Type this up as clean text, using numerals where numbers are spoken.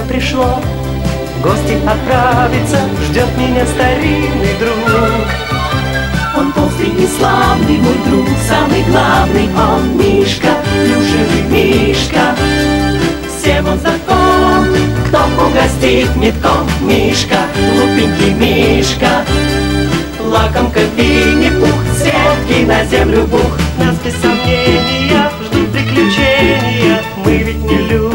пришло в гости отправиться, ждет меня старинный друг. Он толстый и славный, мой друг, самый главный, он Мишка, плюшевый Мишка. Всем он знаком, кто угостит метком. Мишка, глупенький Мишка, лакомка Винни-Пух, сетки на землю бух. Нас без сомнения ждут приключения, мы ведь не люди.